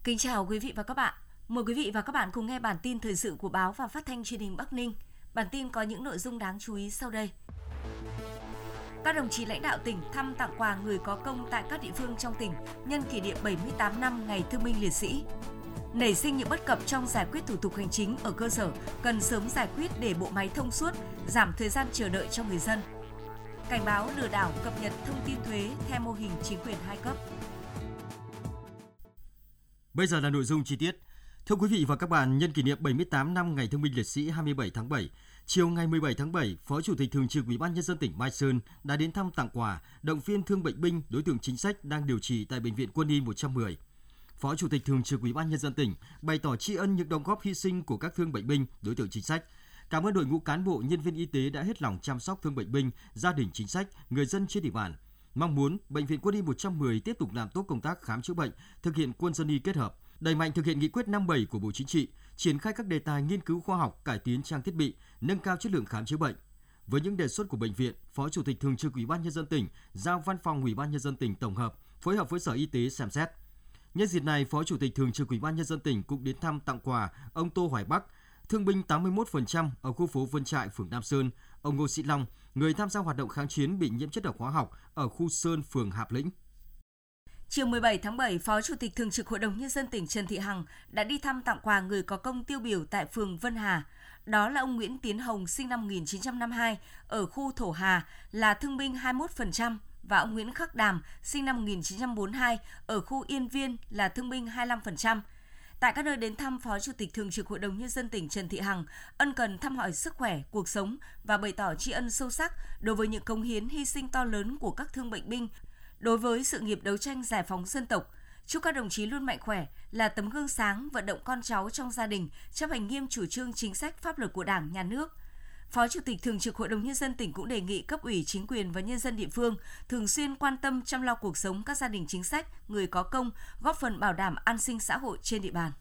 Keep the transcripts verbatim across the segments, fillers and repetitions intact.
Kính chào quý vị và các bạn. Mời quý vị và các bạn cùng nghe bản tin thời sự của báo và phát thanh truyền hình Bắc Ninh. Bản tin có những nội dung đáng chú ý sau đây. Các đồng chí lãnh đạo tỉnh thăm tặng quà người có công tại các địa phương trong tỉnh nhân kỷ niệm bảy mươi tám năm Ngày Thương binh Liệt sĩ. Nảy sinh những bất cập trong giải quyết thủ tục hành chính ở cơ sở cần sớm giải quyết để bộ máy thông suốt, giảm thời gian chờ đợi cho người dân. Cảnh báo lừa đảo cập nhật thông tin thuế theo mô hình chính quyền hai cấp. Bây giờ là nội dung chi tiết. Thưa quý vị và các bạn, nhân kỷ niệm bảy mươi tám năm Ngày Thương binh Liệt sĩ hai mươi bảy tháng bảy, chiều ngày mười bảy tháng bảy, Phó Chủ tịch Thường trực Ủy ban Nhân dân tỉnh Mai Sơn đã đến thăm tặng quà, động viên thương bệnh binh, đối tượng chính sách đang điều trị tại Bệnh viện Quân y một trăm mười. Phó Chủ tịch Thường trực Ủy ban Nhân dân tỉnh bày tỏ tri ân những đóng góp hy sinh của các thương bệnh binh, đối tượng chính sách. Cảm ơn đội ngũ cán bộ, nhân viên y tế đã hết lòng chăm sóc thương bệnh binh, gia đình chính sách, người dân trên địa bàn. Mong muốn Bệnh viện Quân y một trăm mười tiếp tục làm tốt công tác khám chữa bệnh, thực hiện quân dân y kết hợp, đẩy mạnh thực hiện nghị quyết năm bảy của Bộ Chính trị, triển khai các đề tài nghiên cứu khoa học, cải tiến trang thiết bị, nâng cao chất lượng khám chữa bệnh. Với những đề xuất của bệnh viện, Phó Chủ tịch Thường trực Ủy ban Nhân dân tỉnh giao Văn phòng Ủy ban Nhân dân tỉnh tổng hợp, phối hợp với Sở Y tế xem xét. Nhân dịp này, Phó Chủ tịch Thường trực Ủy ban Nhân dân tỉnh cũng đến thăm tặng quà ông Tô Hoài Bắc, thương binh tám mươi mốt phần trăm ở khu phố Vân Trại, phường Nam Sơn, ông Ngô Sĩ Long, người tham gia hoạt động kháng chiến bị nhiễm chất độc hóa học ở khu Sơn, phường Hạp Lĩnh. Chiều mười bảy tháng bảy, Phó Chủ tịch Thường trực Hội đồng Nhân dân tỉnh Trần Thị Hằng đã đi thăm tặng quà người có công tiêu biểu tại phường Vân Hà. Đó là ông Nguyễn Tiến Hồng, sinh năm một nghìn chín trăm năm mươi hai, ở khu Thổ Hà, là thương binh hai mươi mốt phần trăm, và ông Nguyễn Khắc Đàm, sinh năm một nghìn chín trăm bốn mươi hai, ở khu Yên Viên, là thương binh hai mươi lăm phần trăm. Tại các nơi đến thăm, Phó Chủ tịch Thường trực Hội đồng Nhân dân tỉnh Trần Thị Hằng ân cần thăm hỏi sức khỏe, cuộc sống và bày tỏ tri ân sâu sắc đối với những cống hiến hy sinh to lớn của các thương bệnh binh đối với sự nghiệp đấu tranh giải phóng dân tộc. Chúc các đồng chí luôn mạnh khỏe, là tấm gương sáng vận động con cháu trong gia đình chấp hành nghiêm chủ trương chính sách pháp luật của Đảng, Nhà nước. Phó Chủ tịch Thường trực Hội đồng Nhân dân tỉnh cũng đề nghị cấp ủy, chính quyền và nhân dân địa phương thường xuyên quan tâm chăm lo cuộc sống các gia đình chính sách, người có công, góp phần bảo đảm an sinh xã hội trên địa bàn.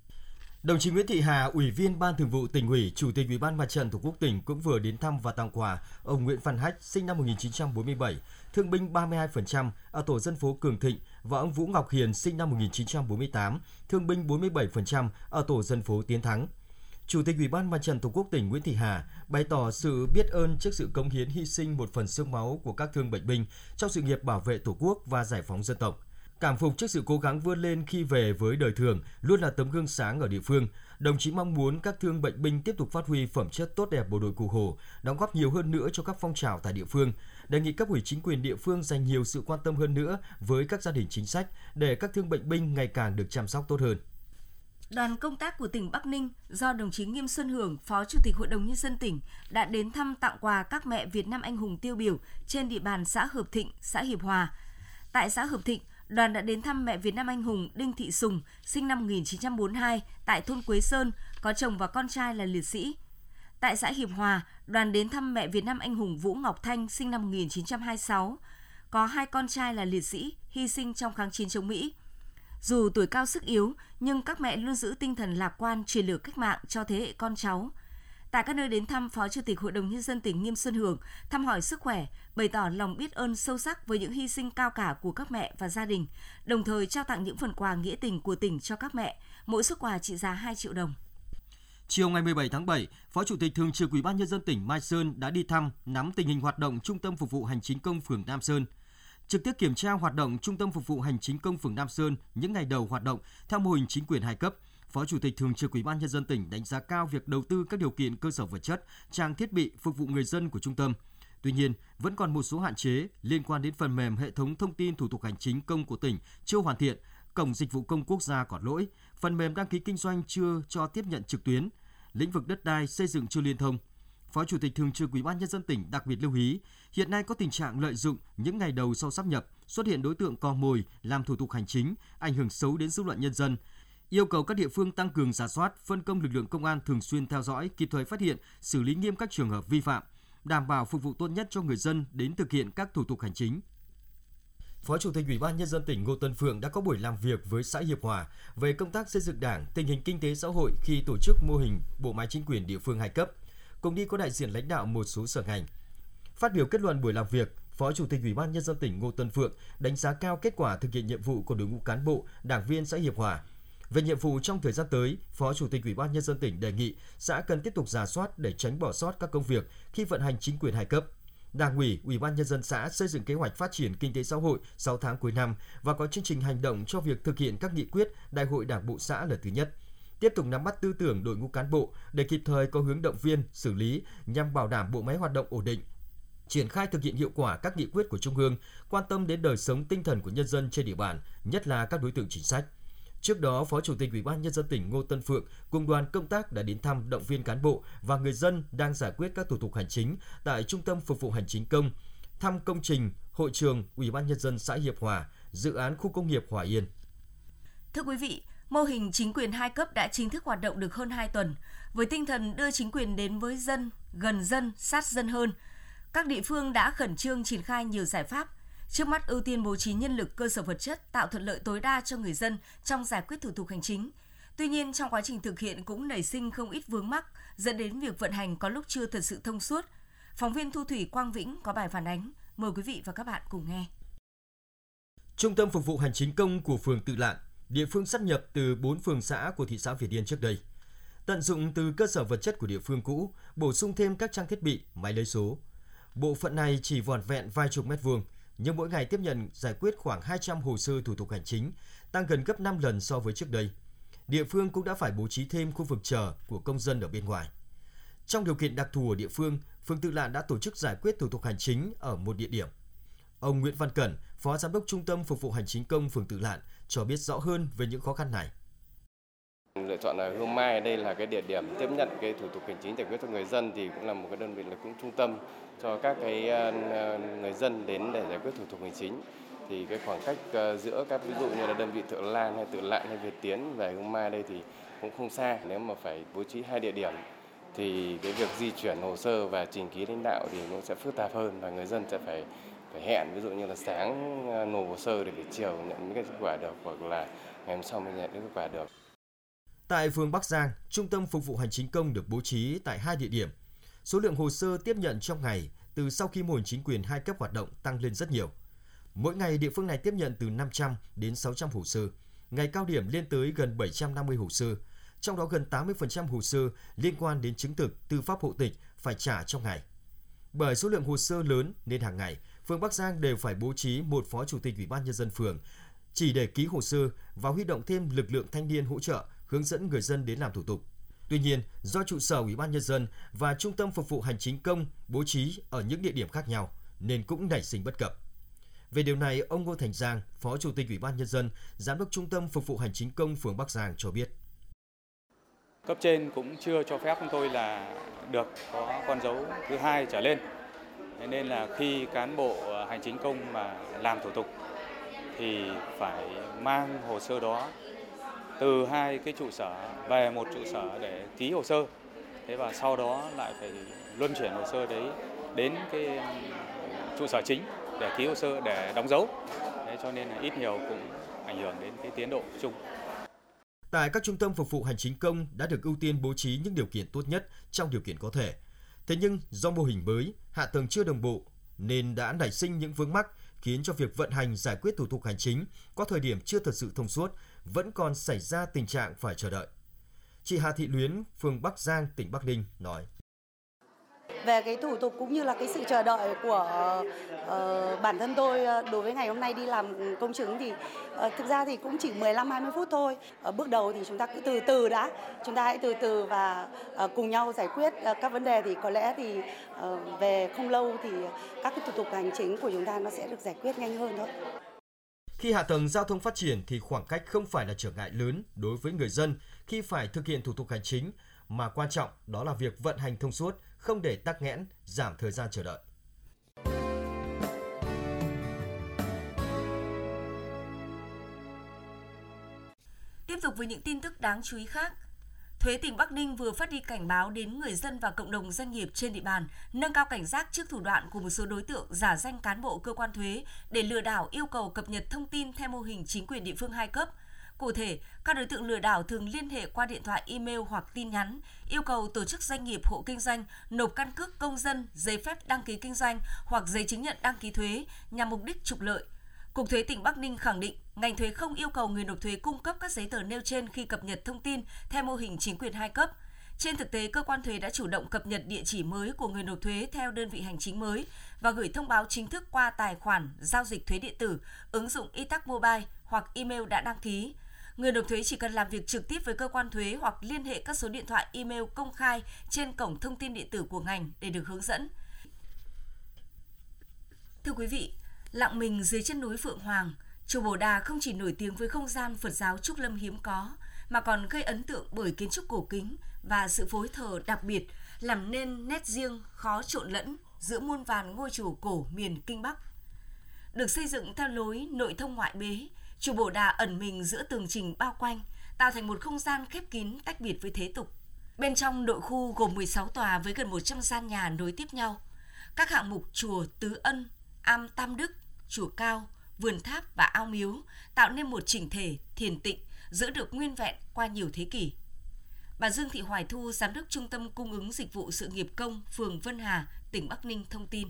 Đồng chí Nguyễn Thị Hà, Ủy viên Ban Thường vụ Tỉnh ủy, Chủ tịch Ủy ban Mặt trận Tổ quốc tỉnh cũng vừa đến thăm và tặng quà ông Nguyễn Văn Hách, sinh năm một nghìn chín trăm bốn mươi bảy, thương binh ba mươi hai phần trăm ở tổ dân phố Cường Thịnh, và ông Vũ Ngọc Hiền, sinh năm một nghìn chín trăm bốn mươi tám, thương binh bốn mươi bảy phần trăm ở tổ dân phố Tiến Thắng. Chủ tịch Ủy ban Mặt trận Tổ quốc tỉnh Nguyễn Thị Hà bày tỏ sự biết ơn trước sự cống hiến hy sinh một phần xương máu của các thương bệnh binh trong sự nghiệp bảo vệ Tổ quốc và giải phóng dân tộc. Cảm phục trước sự cố gắng vươn lên khi về với đời thường, luôn là tấm gương sáng ở địa phương. Đồng chí mong muốn các thương bệnh binh tiếp tục phát huy phẩm chất tốt đẹp bộ đội Cụ Hồ, đóng góp nhiều hơn nữa cho các phong trào tại địa phương. Đề nghị cấp ủy, chính quyền địa phương dành nhiều sự quan tâm hơn nữa với các gia đình chính sách để các thương bệnh binh ngày càng được chăm sóc tốt hơn. Đoàn công tác của tỉnh Bắc Ninh do đồng chí Nghiêm Xuân Hưởng, Phó Chủ tịch Hội đồng Nhân dân tỉnh đã đến thăm tặng quà các mẹ Việt Nam anh hùng tiêu biểu trên địa bàn xã Hợp Thịnh, xã Hiệp Hòa. Tại xã Hợp Thịnh, đoàn đã đến thăm mẹ Việt Nam anh hùng Đinh Thị Sùng, sinh năm một nghìn chín trăm bốn mươi hai, tại thôn Quế Sơn, có chồng và con trai là liệt sĩ. Tại xã Hiệp Hòa, đoàn đến thăm mẹ Việt Nam anh hùng Vũ Ngọc Thanh, sinh năm một nghìn chín trăm hai mươi sáu, có hai con trai là liệt sĩ, hy sinh trong kháng chiến chống Mỹ. Dù tuổi cao sức yếu, nhưng các mẹ luôn giữ tinh thần lạc quan, truyền lửa cách mạng cho thế hệ con cháu. Tại các nơi đến thăm, Phó Chủ tịch Hội đồng Nhân dân tỉnh Nghiêm Xuân Hưởng thăm hỏi sức khỏe, bày tỏ lòng biết ơn sâu sắc với những hy sinh cao cả của các mẹ và gia đình, đồng thời trao tặng những phần quà nghĩa tình của tỉnh cho các mẹ, mỗi suất quà trị giá hai triệu đồng. Chiều ngày mười bảy tháng bảy, Phó Chủ tịch Thường trực Ủy ban Nhân dân tỉnh Mai Sơn đã đi thăm, nắm tình hình hoạt động Trung tâm Phục vụ Hành chính công phường Nam Sơn. Trực tiếp kiểm tra hoạt động Trung tâm Phục vụ Hành chính công phường Nam Sơn những ngày đầu hoạt động theo mô hình chính quyền hai cấp, Phó Chủ tịch Thường trực Ủy ban Nhân dân tỉnh đánh giá cao việc đầu tư các điều kiện cơ sở vật chất, trang thiết bị phục vụ người dân của trung tâm. Tuy nhiên, vẫn còn một số hạn chế liên quan đến phần mềm hệ thống thông tin thủ tục hành chính công của tỉnh chưa hoàn thiện, cổng dịch vụ công quốc gia còn lỗi, phần mềm đăng ký kinh doanh chưa cho tiếp nhận trực tuyến, lĩnh vực đất đai xây dựng chưa liên thông. Phó Chủ tịch Thường trực Ủy ban Nhân dân tỉnh đặc biệt lưu ý, hiện nay có tình trạng lợi dụng những ngày đầu sau sáp nhập, xuất hiện đối tượng cò mồi làm thủ tục hành chính, ảnh hưởng xấu đến dư luận nhân dân. Yêu cầu các địa phương tăng cường rà soát, phân công lực lượng công an thường xuyên theo dõi, kịp thời phát hiện, xử lý nghiêm các trường hợp vi phạm, đảm bảo phục vụ tốt nhất cho người dân đến thực hiện các thủ tục hành chính. Phó Chủ tịch Ủy ban Nhân dân tỉnh Ngô Tân Phượng đã có buổi làm việc với xã Hiệp Hòa về công tác xây dựng Đảng, tình hình kinh tế xã hội khi tổ chức mô hình bộ máy chính quyền địa phương hai cấp. Cùng đi có đại diện lãnh đạo một số sở ngành. Phát biểu kết luận buổi làm việc, Phó Chủ tịch Ủy ban Nhân dân tỉnh Ngô Tân Phượng đánh giá cao kết quả thực hiện nhiệm vụ của đội ngũ cán bộ, đảng viên xã Hiệp Hòa. Về nhiệm vụ trong thời gian tới, Phó Chủ tịch Ủy ban Nhân dân tỉnh đề nghị xã cần tiếp tục rà soát để tránh bỏ sót các công việc khi vận hành chính quyền hai cấp. Đảng ủy, Ủy ban Nhân dân xã xây dựng kế hoạch phát triển kinh tế xã hội sáu tháng cuối năm và có chương trình hành động cho việc thực hiện các nghị quyết Đại hội Đảng bộ xã lần thứ nhất. Tiếp tục nắm bắt tư tưởng đội ngũ cán bộ để kịp thời có hướng động viên, xử lý nhằm bảo đảm bộ máy hoạt động ổn định. Triển khai thực hiện hiệu quả các nghị quyết của Trung ương, quan tâm đến đời sống tinh thần của nhân dân trên địa bàn, nhất là các đối tượng chính sách. Trước đó, Phó Chủ tịch Ủy ban Nhân dân tỉnh Ngô Tân Phượng cùng đoàn công tác đã đến thăm động viên cán bộ và người dân đang giải quyết các thủ tục hành chính tại Trung tâm Phục vụ Hành chính công, thăm công trình, hội trường Ủy ban Nhân dân xã Hiệp Hòa, dự án khu công nghiệp Hòa Yên. Thưa quý vị, mô hình chính quyền hai cấp đã chính thức hoạt động được hơn hai tuần, với tinh thần đưa chính quyền đến với dân, gần dân, sát dân hơn. Các địa phương đã khẩn trương triển khai nhiều giải pháp. Trước mắt ưu tiên bố trí nhân lực, cơ sở vật chất, tạo thuận lợi tối đa cho người dân trong giải quyết thủ tục hành chính. Tuy nhiên, trong quá trình thực hiện cũng nảy sinh không ít vướng mắc, dẫn đến việc vận hành có lúc chưa thật sự thông suốt. Phóng viên Thu Thủy Quang Vĩnh có bài phản ánh. Mời quý vị và các bạn cùng nghe. Trung tâm Phục vụ Hành chính công của phường Tự Lạn, địa phương sáp nhập từ bốn phường xã của thị xã Việt Yên trước đây. Tận dụng từ cơ sở vật chất của địa phương cũ, bổ sung thêm các trang thiết bị, máy lấy số. Bộ phận này chỉ vỏn vẹn vài chục mét vuông, nhưng mỗi ngày tiếp nhận giải quyết khoảng hai trăm hồ sơ thủ tục hành chính, tăng gần gấp năm lần so với trước đây. Địa phương cũng đã phải bố trí thêm khu vực chờ của công dân ở bên ngoài. Trong điều kiện đặc thù ở địa phương, phường Tự Lạn đã tổ chức giải quyết thủ tục hành chính ở một địa điểm. Ông Nguyễn Văn Cẩn, Phó Giám đốc Trung tâm Phục vụ Hành chính công phường Tự Lạn cho biết rõ hơn về những khó khăn này. Lựa chọn là Hương Mai, đây là cái địa điểm tiếp nhận cái thủ tục hành chính giải quyết cho người dân, thì cũng là một cái đơn vị là cũng trung tâm cho các cái người dân đến để giải quyết thủ tục hành chính. Thì cái khoảng cách giữa các ví dụ như là đơn vị Thượng Lan hay Tự Lạn hay Việt Tiến về Hương Mai đây thì cũng không xa. Nếu mà phải bố trí hai địa điểm thì cái việc di chuyển hồ sơ và trình ký lãnh đạo thì nó sẽ phức tạp hơn và người dân sẽ phải phải hẹn, ví dụ như là sáng nộp hồ sơ để chiều nhận những cái kết quả được, hoặc là ngày hôm sau mới nhận những kết quả được. Tại phường Bắc Giang, Trung tâm Phục vụ Hành chính công được bố trí tại hai địa điểm. Số lượng hồ sơ tiếp nhận trong ngày từ sau khi mô hình chính quyền hai cấp hoạt động tăng lên rất nhiều. Mỗi ngày địa phương này tiếp nhận từ năm trăm đến sáu trăm hồ sơ, ngày cao điểm lên tới gần bảy trăm năm mươi hồ sơ, trong đó gần tám mươi phần trăm hồ sơ liên quan đến chứng thực tư pháp hộ tịch phải trả trong ngày. Bởi số lượng hồ sơ lớn nên hàng ngày, phường Bắc Giang đều phải bố trí một phó chủ tịch Ủy ban Nhân dân phường chỉ để ký hồ sơ và huy động thêm lực lượng thanh niên hỗ trợ hướng dẫn người dân đến làm thủ tục. Tuy nhiên, do trụ sở Ủy ban Nhân dân và Trung tâm Phục vụ Hành chính công bố trí ở những địa điểm khác nhau nên cũng nảy sinh bất cập. Về điều này, ông Ngô Thành Giang, Phó Chủ tịch Ủy ban Nhân dân, Giám đốc Trung tâm Phục vụ Hành chính công phường Bắc Giang cho biết. Cấp trên cũng chưa cho phép chúng tôi là được có con dấu thứ hai trở lên. Nên là khi cán bộ hành chính công mà làm thủ tục thì phải mang hồ sơ đó từ hai cái trụ sở về một trụ sở để ký hồ sơ. Thế và sau đó lại phải luân chuyển hồ sơ đấy đến cái trụ sở chính để ký hồ sơ để đóng dấu. Thế cho nên là ít nhiều cũng ảnh hưởng đến cái tiến độ chung. Tại các trung tâm phục vụ hành chính công đã được ưu tiên bố trí những điều kiện tốt nhất trong điều kiện có thể. Thế nhưng do mô hình mới, hạ tầng chưa đồng bộ nên đã nảy sinh những vướng mắc khiến cho việc vận hành giải quyết thủ tục hành chính có thời điểm chưa thật sự thông suốt, vẫn còn xảy ra tình trạng phải chờ đợi. Chị Hà Thị Luyến, phường Bắc Giang, tỉnh Bắc Ninh nói. Về cái thủ tục cũng như là cái sự chờ đợi của uh, bản thân tôi đối với ngày hôm nay đi làm công chứng thì uh, thực ra thì cũng chỉ mười lăm đến hai mươi phút thôi. Ở bước đầu thì chúng ta cứ từ từ đã, chúng ta hãy từ từ và uh, cùng nhau giải quyết uh, các vấn đề thì có lẽ thì uh, về không lâu thì các cái thủ tục hành chính của chúng ta nó sẽ được giải quyết nhanh hơn thôi. Khi hạ tầng giao thông phát triển thì khoảng cách không phải là trở ngại lớn đối với người dân khi phải thực hiện thủ tục hành chính, mà quan trọng đó là việc vận hành thông suốt, không để tắc nghẽn, giảm thời gian chờ đợi. Tiếp tục với những tin tức đáng chú ý khác. Thuế tỉnh Bắc Ninh vừa phát đi cảnh báo đến người dân và cộng đồng doanh nghiệp trên địa bàn nâng cao cảnh giác trước thủ đoạn của một số đối tượng giả danh cán bộ cơ quan thuế để lừa đảo yêu cầu cập nhật thông tin theo mô hình chính quyền địa phương hai cấp. Cụ thể, các đối tượng lừa đảo thường liên hệ qua điện thoại, email hoặc tin nhắn, yêu cầu tổ chức doanh nghiệp hộ kinh doanh nộp căn cước công dân, giấy phép đăng ký kinh doanh hoặc giấy chứng nhận đăng ký thuế nhằm mục đích trục lợi. Cục Thuế tỉnh Bắc Ninh khẳng định ngành thuế không yêu cầu người nộp thuế cung cấp các giấy tờ nêu trên khi cập nhật thông tin theo mô hình chính quyền hai cấp. Trên thực tế, cơ quan thuế đã chủ động cập nhật địa chỉ mới của người nộp thuế theo đơn vị hành chính mới và gửi thông báo chính thức qua tài khoản giao dịch thuế điện tử, ứng dụng e-tax mobile hoặc email đã đăng ký. Người nộp thuế chỉ cần làm việc trực tiếp với cơ quan thuế hoặc liên hệ các số điện thoại email công khai trên cổng thông tin điện tử của ngành để được hướng dẫn. Thưa quý vị, lặng mình dưới chân núi Phượng Hoàng, chùa Bồ Đà không chỉ nổi tiếng với không gian Phật giáo Trúc Lâm hiếm có, mà còn gây ấn tượng bởi kiến trúc cổ kính và sự phối thờ đặc biệt, làm nên nét riêng khó trộn lẫn giữa muôn vàn ngôi chùa cổ miền Kinh Bắc. Được xây dựng theo lối nội thông ngoại bế, chùa Bồ Đà ẩn mình giữa tường trình bao quanh, tạo thành một không gian khép kín tách biệt với thế tục. Bên trong nội khu gồm mười sáu tòa với gần một trăm gian nhà nối tiếp nhau. Các hạng mục chùa Tứ Ân, Am Tam Đức, chùa Cao, vườn tháp và ao miếu tạo nên một chỉnh thể thiền tịnh giữ được nguyên vẹn qua nhiều thế kỷ. Bà Dương Thị Hoài Thu, Giám đốc Trung tâm Cung ứng Dịch vụ Sự nghiệp Công, phường Vân Hà, tỉnh Bắc Ninh thông tin.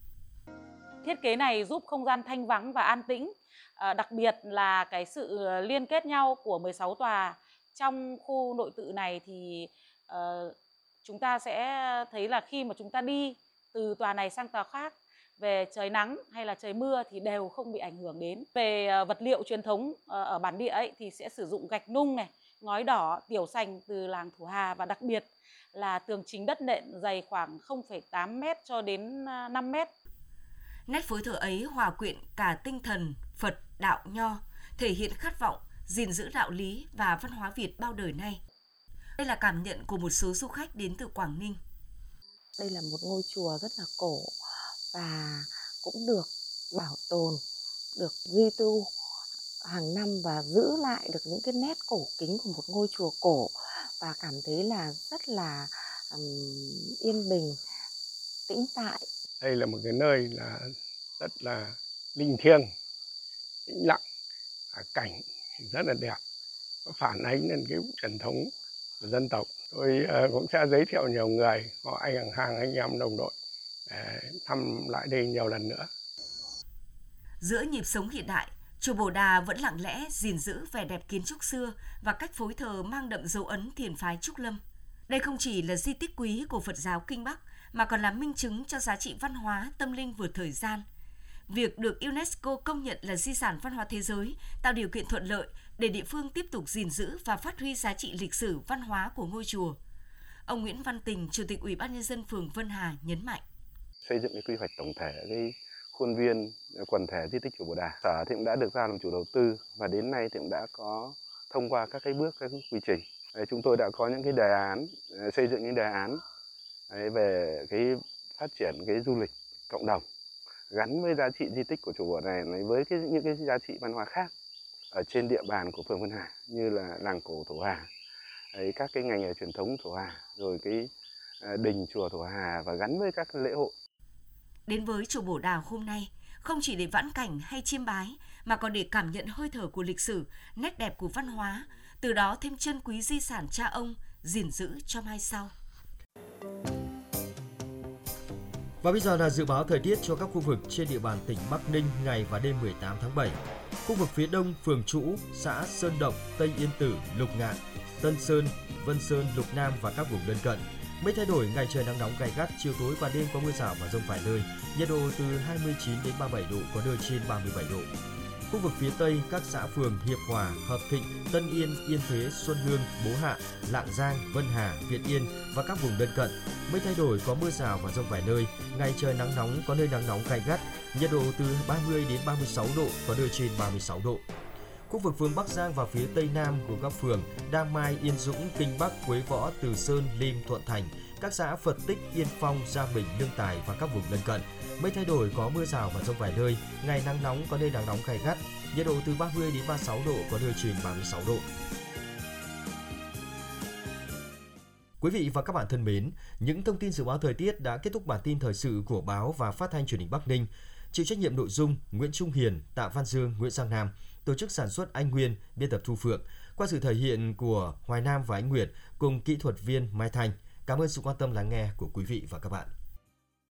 Thiết kế này giúp không gian thanh vắng và an tĩnh, à, đặc biệt là cái sự liên kết nhau của mười sáu tòa trong khu nội tự này thì uh, chúng ta sẽ thấy là khi mà chúng ta đi từ tòa này sang tòa khác, về trời nắng hay là trời mưa thì đều không bị ảnh hưởng đến. Về vật liệu truyền thống ở bản địa ấy thì sẽ sử dụng gạch nung này, ngói đỏ, tiểu sành từ làng Thủ Hà và đặc biệt là tường chính đất nện dày khoảng không phẩy tám mét cho đến năm mét. Nét phối thờ ấy hòa quyện cả tinh thần Phật, đạo, Nho, thể hiện khát vọng gìn giữ đạo lý và văn hóa Việt bao đời nay. Đây là cảm nhận của một số du khách đến từ Quảng Ninh. Đây là một ngôi chùa rất là cổ và cũng được bảo tồn, được duy tu hàng năm và giữ lại được những cái nét cổ kính của một ngôi chùa cổ, và cảm thấy là rất là um, yên bình, tĩnh tại. Đây là một cái nơi là rất là linh thiêng, tĩnh lặng, cảnh rất là đẹp, nó phản ánh lên cái truyền thống của dân tộc. Tôi uh, cũng sẽ giới thiệu nhiều người, họ anh hàng anh em đồng đội để thăm lại đây nhiều lần nữa. Giữa nhịp sống hiện đại, chùa Bồ Đà vẫn lặng lẽ gìn giữ vẻ đẹp kiến trúc xưa và cách phối thờ mang đậm dấu ấn thiền phái Trúc Lâm. Đây không chỉ là di tích quý của Phật giáo Kinh Bắc mà còn là minh chứng cho giá trị văn hóa tâm linh vượt thời gian. Việc được UNESCO công nhận là di sản văn hóa thế giới tạo điều kiện thuận lợi để địa phương tiếp tục gìn giữ và phát huy giá trị lịch sử văn hóa của ngôi chùa. Ông Nguyễn Văn Tình, Chủ tịch Ủy ban nhân dân phường Vân Hà nhấn mạnh: xây dựng cái quy hoạch tổng thể cái khuôn viên quần thể di tích chùa Bồ Đà, sở thì cũng đã được giao làm chủ đầu tư và đến nay thì cũng đã có thông qua các cái bước, các quy trình. Chúng tôi đã có những cái đề án, xây dựng những đề án về cái phát triển cái du lịch cộng đồng gắn với giá trị di tích của chùa Bồ Đà này với cái, những cái giá trị văn hóa khác ở trên địa bàn của phường Vân Hà như là làng cổ Thủ Hà, các cái ngành nghề truyền thống Thủ Hà, rồi cái đình chùa Thủ Hà và gắn với các lễ hội. Đến với chùa Bồ Đà hôm nay, không chỉ để vãn cảnh hay chiêm bái, mà còn để cảm nhận hơi thở của lịch sử, nét đẹp của văn hóa, từ đó thêm trân quý di sản cha ông, gìn giữ cho mai sau. Và bây giờ là dự báo thời tiết cho các khu vực trên địa bàn tỉnh Bắc Ninh ngày và đêm mười tám tháng bảy. Khu vực phía đông, phường Trũ, xã Sơn Động, Tây Yên Tử, Lục Ngạn, Tân Sơn, Vân Sơn, Lục Nam và các vùng lân cận. Mây thay đổi, ngày trời nắng nóng gay gắt, chiều tối và đêm có mưa rào và dông vài nơi, nhiệt độ từ hai mươi chín đến ba mươi bảy độ, có nơi trên ba mươi bảy độ. Khu vực phía Tây, các xã phường Hiệp Hòa, Hợp Thịnh, Tân Yên, Yên Thế, Xuân Hương, Bố Hạ, Lạng Giang, Vân Hà, Việt Yên và các vùng lân cận. Mây thay đổi, có mưa rào và dông vài nơi, ngày trời nắng nóng, có nơi nắng nóng gay gắt, nhiệt độ từ ba mươi đến ba mươi sáu độ, có nơi trên ba mươi sáu độ. Khu vực phường Bắc Giang và phía Tây Nam của các phường Đa Mai, Yên Dũng, Kinh Bắc, Quế Võ, Từ Sơn, Lim, Thuận Thành, các xã Phật Tích, Yên Phong, Gia Bình, Lương Tài và các vùng lân cận. Mây thay đổi, có mưa rào và dông vài nơi, ngày nắng nóng, có nơi nắng nóng gay gắt, nhiệt độ từ ba mươi đến ba mươi sáu độ, có nơi trên ba mươi sáu độ. Quý vị và các bạn thân mến, những thông tin dự báo thời tiết đã kết thúc bản tin thời sự của báo và phát thanh truyền hình Bắc Ninh. Chịu trách nhiệm nội dung Nguyễn Trung Hiền, Tạ Văn Dương, Nguyễn Giang Nam. Tổ chức sản xuất Anh Nguyên, biên tập Thu Phượng. Qua sự thể hiện của Hoài Nam và Anh Nguyệt cùng kỹ thuật viên Mai Thành. Cảm ơn sự quan tâm lắng nghe của quý vị và các bạn.